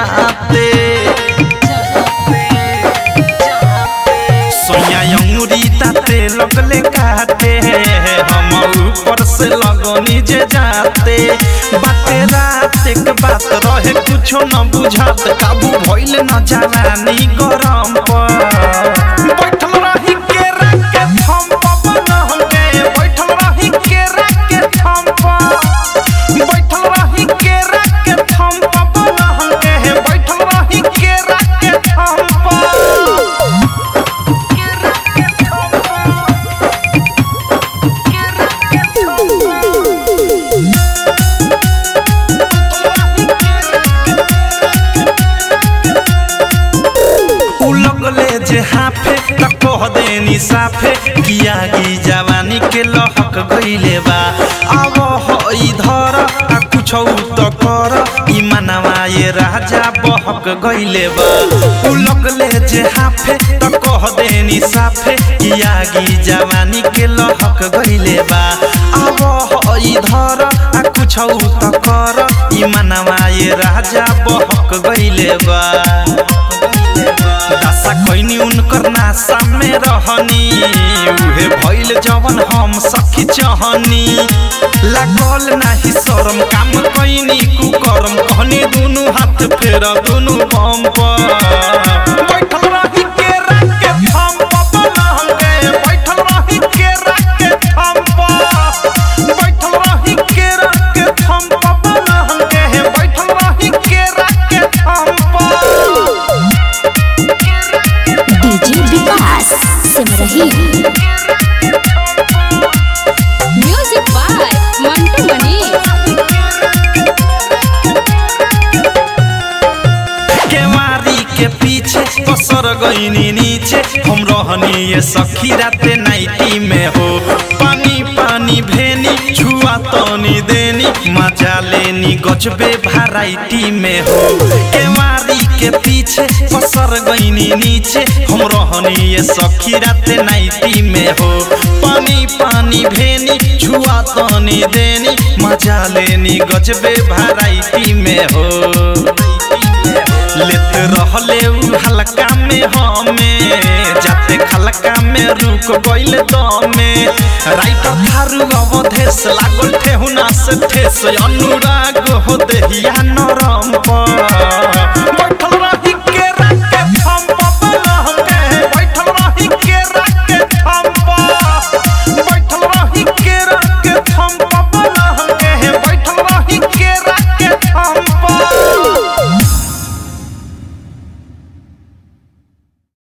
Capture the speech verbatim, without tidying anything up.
जाते सोया अंगूरी ताते लगले काटे हम ऊपर से लगनी जे जाते बाते रात एक बात रहे कुछो न बुझात काबू भइल न जवानी गरम पर बैठल रही के रखे थम पवन होगे बैठल रही के रखे थम पर बैठल रही के रखे थम पवन होगे बैठल रही के रखे थम पर जे हाफे त कह देनी साफे किया की जवानी के लहक गइले बा अब हो इधर आ कुछ त कर ई मनवा ये राजा बहक गइले बा उ लगले जे हाफे त कह देनी साफे किया की जवानी के लहक गइले बा अब हो इधर आ कुछ त कर ई मनवा ये राजा बहक गइले बा दासा कोइनी उनकर नासा में रहनी उहे भइल जवन हम सखी चाहनी लागल नाही शरम काम कोइनी कुकरम कहनी दुनु हाथ फेर दुनु बम पर बैठल रही के रखे थम पवन होगे बैठल रही के रखे थम पर बैठल रही के रखे थम पवन होगे बैठल रही के रखे थम पर सिमरही म्यूजिक बाय मंटू मनी केवारी के पीछे पसर गईनी नीचे हम रहनी ये सखी राते नाइटी में हो पानी पानी भेनी छुआ तनी देनी मजा लेनी गजबे वैरायटी में हो केवारी के पीछे पसर गईनी नीचे हम रहनी ये सखी राते नाइटी में हो पानी पानी भेनी छुआ तनी देनी मजा लेनी गजबे वैरायटी में हो लेते रहले उ हल्का में हमें जाते खलका में रुक गइल दमे राइटर थारू अवधेश लागल ठेहुना से ठेस अनुराग हो देहिया नरम